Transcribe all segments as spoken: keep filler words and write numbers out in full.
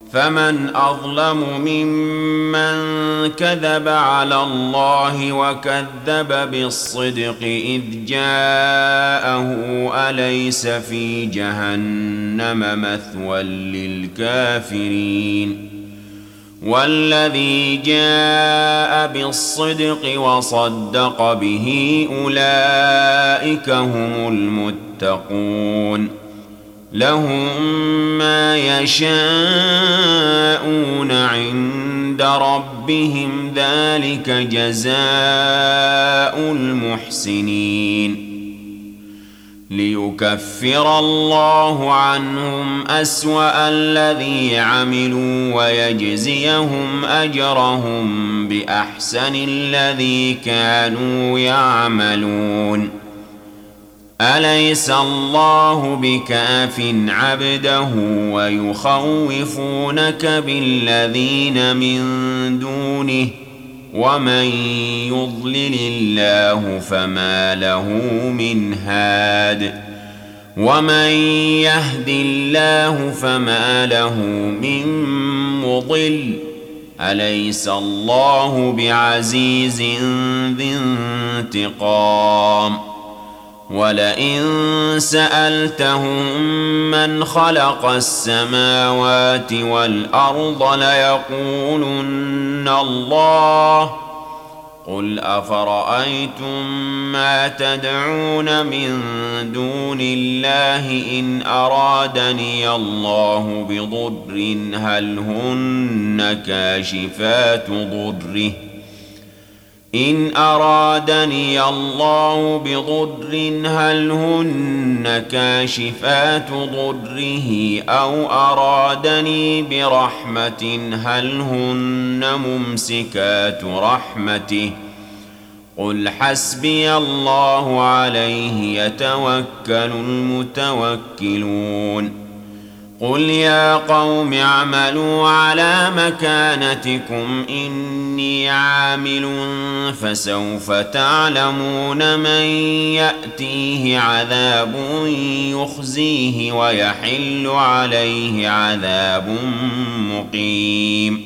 فمن أظلم ممن كذب على الله وكذب بالصدق إذ جاءه أليس في جهنم مثوى للكافرين والذي جاء بالصدق وصدق به أولئك هم المتقون لهم ما يشاءون عند ربهم ذلك جزاء المحسنين ليكفر الله عنهم أسوأ الذي عملوا ويجزيهم أجرهم بأحسن الذي كانوا يعملون أليس الله بكاف عبده ويخوفونك بالذين من دونه ومن يضلل الله فما له من هاد ومن يهد الله فما له من مضل أليس الله بعزيز ذي انتقام ولئن سألتهم من خلق السماوات والأرض ليقولن الله قل أفرأيتم ما تدعون من دون الله إن أرادني الله بضر هل هن كاشفات ضره إن أرادني الله بضر هل هن كاشفات ضره أو أرادني برحمة هل هن ممسكات رحمته قل حسبي الله عليه يتوكل المتوكلون قل يا قوم اعملوا على مكانتكم إني عامل فسوف تعلمون من يأتيه عذاب يخزيه ويحل عليه عذاب مقيم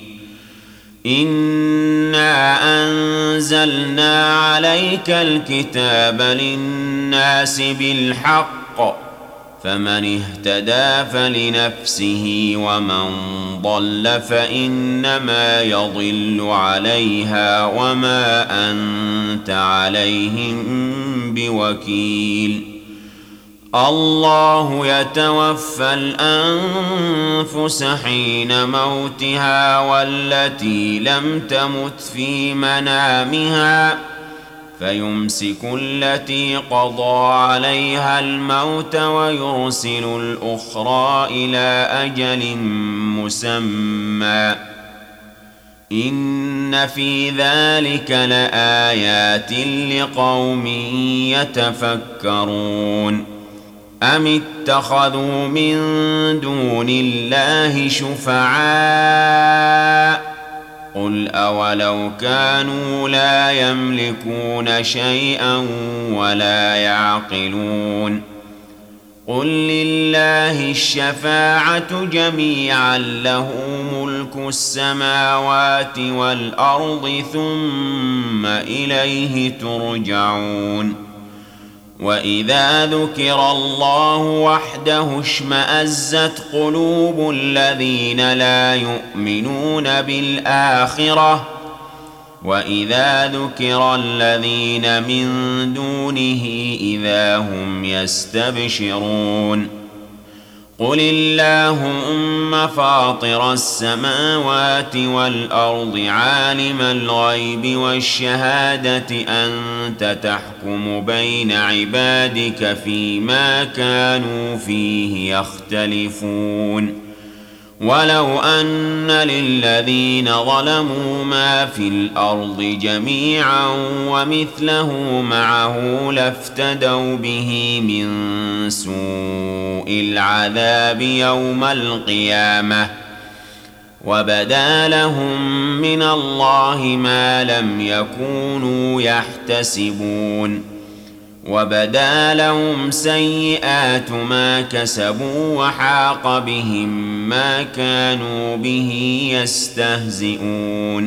إنا أنزلنا عليك الكتاب للناس بالحق فمن اهتدى فلنفسه ومن ضل فإنما يضل عليها وما أنت عليهم بوكيل الله يتوفى الأنفس حين موتها والتي لم تمت في منامها فيمسك التي قضى عليها الموت ويرسل الأخرى إلى أجل مسمى إن في ذلك لآيات لقوم يتفكرون أم اتخذوا من دون الله شفعاء قل أولو كانوا لا يملكون شيئا ولا يعقلون قل لله الشفاعة جميعا له ملك السماوات والأرض ثم إليه ترجعون وإذا ذكر الله وحده اشمأزت قلوب الذين لا يؤمنون بالآخرة وإذا ذكر الذين من دونه إذا هم يستبشرون قل اللهم فاطر السماوات والأرض عالم الغيب والشهادة أنت تحكم بين عبادك فيما كانوا فيه يختلفون ولو أن للذين ظلموا ما في الأرض جميعا ومثله معه لافتدوا به من سوء العذاب يوم القيامة وبدا لهم من الله ما لم يكونوا يحتسبون وبدا لهم سيئات ما كسبوا وحاق بهم ما كانوا به يستهزئون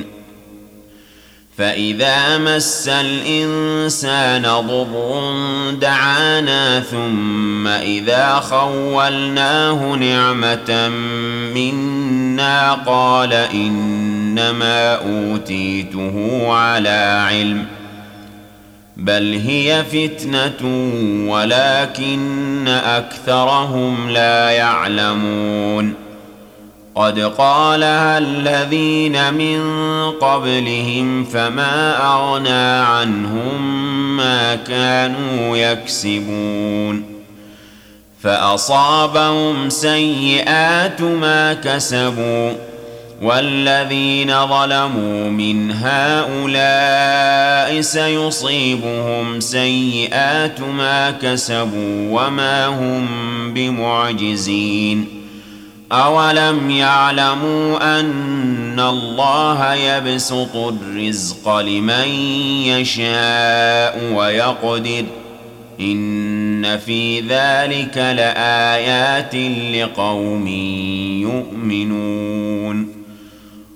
فإذا مس الإنسان ضر دعانا ثم إذا خولناه نعمة منا قال إنما أوتيته على علم بل هي فتنة ولكن أكثرهم لا يعلمون قد قالها الذين من قبلهم فما أغنى عنهم ما كانوا يكسبون فأصابهم سيئات ما كسبوا والذين ظلموا من هؤلاء سيصيبهم سيئات ما كسبوا وما هم بمعجزين أولم يعلموا أن الله يبسط الرزق لمن يشاء ويقدر إن في ذلك لآيات لقوم يؤمنون